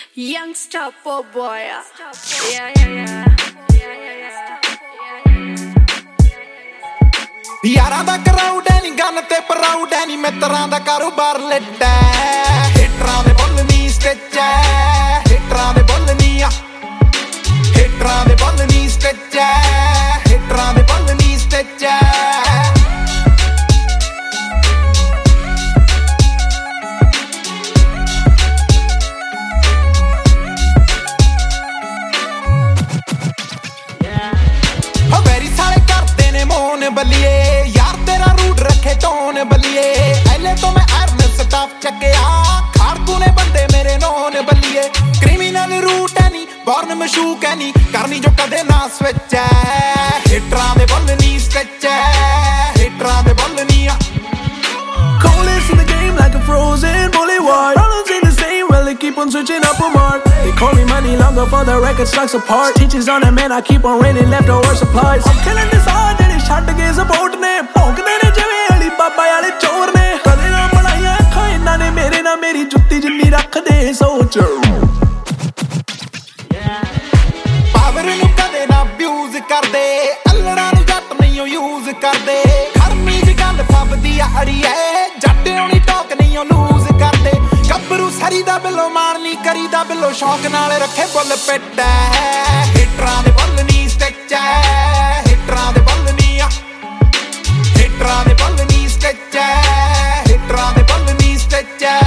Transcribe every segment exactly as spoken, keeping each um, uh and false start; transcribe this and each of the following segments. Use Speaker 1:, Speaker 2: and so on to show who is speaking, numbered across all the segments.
Speaker 1: Youngster poor boy. Yeah, yeah, yeah.
Speaker 2: यारां दा crowd है नी gun ते प्राउड है नी मित्रां दा कारोबार लट्टा हिटरां दे बोलनी स्टिच है हिटरां दे बोलनी हिटरां दे बोलनी स्टिच है हिटरां दे बोलनी स्टिच है बलिए यार तेरा रूट रखे टोन बलिए पहले तो मैं आर्मी स्टाफ चकिया खार तूने बंदे मेरे नोन बलिए क्रिमिनल रूट है नी बॉर्न मशूक है नी करनी जो कदे ना स्विच है हिटरां दे बोलनी स्टिच है हिटरां दे बोलनी
Speaker 3: Coldest in the game like a frozen bully wire. Problems ain't the same, well they keep on switching up a mark. They call me money longer for the record stocks apart. Teachers on the man, I keep on raining leftover supplies. I'm killing this hard and it's shot to get support ne. Ponk de ne jive ali baba wale chor ne. Kade na malaiya akhaं inna ne mere na meri jutti jinni rakhde soch.
Speaker 2: Power nu kade na abuse karde allada nu jatt nahi use karde gharmi di gall fabdi aadiye jatte oni talk nahi lose karde ਗੱਭਰੂ ਸਰੀ ਦਾ ਬਿੱਲੋ ਮਾਣ ਨਹੀਂ ਕਰੀਦਾ ਬਿੱਲੋ ਸ਼ੌਕ ਨਾਲ ਰੱਖੇ ਬੁੱਲ ਪਿੱਟ ਹੈ ਹਿਟਰਾਂ ਦੇ ਬੁੱਲ ਨਹੀਂ ਸਟਿਚ ਹੈ ਹਿਟਰਾਂ ਦੇ ਬੁੱਲ ਨਹੀਂ ਹਿਟਰਾਂ ਦੇ ਬੁੱਲ ਨਹੀਂ ਸਟਿਚ ਹੈ ਹਿਟਰਾਂ ਦੇ ਬੁੱਲ ਨਹੀਂ ਸਟਿਚ ਹੈ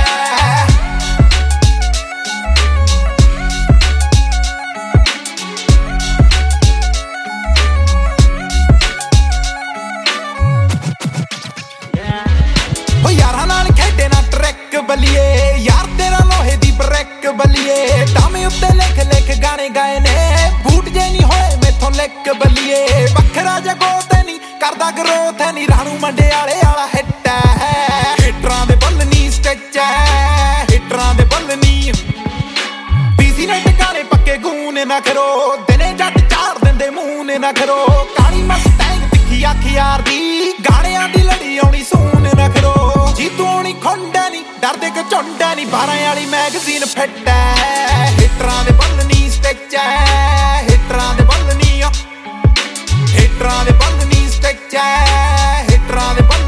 Speaker 2: ਓ ਯਾਰਾਂ ਨਾਲ ਖੇਡੇ ਨਾ ਟਰੈਕ ਬਲੀਏ यार तेरा लोहे दी ब्रेक बलिए टामे उत्ते लिख लिख गाने गाए ने बूट जे नहीं होए मैथों लिख बलिए बखरा जगो ते नहीं करदा ग्रोथ है नहीं राणू मंडे आले आला हिट है हिटरां दे बोलनी स्टिच है हिटरां दे बोलनी बीसी ने टकाने पक्के गूने ना करो दिने जट चार दिंदे मूंह ने ना करो काली मस्टैंग तिखी अख यार दी गाणियां दी लड़ी आउणी सून ना करो जी तू आउणी खुंडा नहीं डरदे कि झुंडा नहीं बारां वाली मैगजीन फिट है हिटरां दे बोलनी स्टिच है हिटरां दे बोलनी हिटरां दे बोलनी स्टिच है हिटरां दे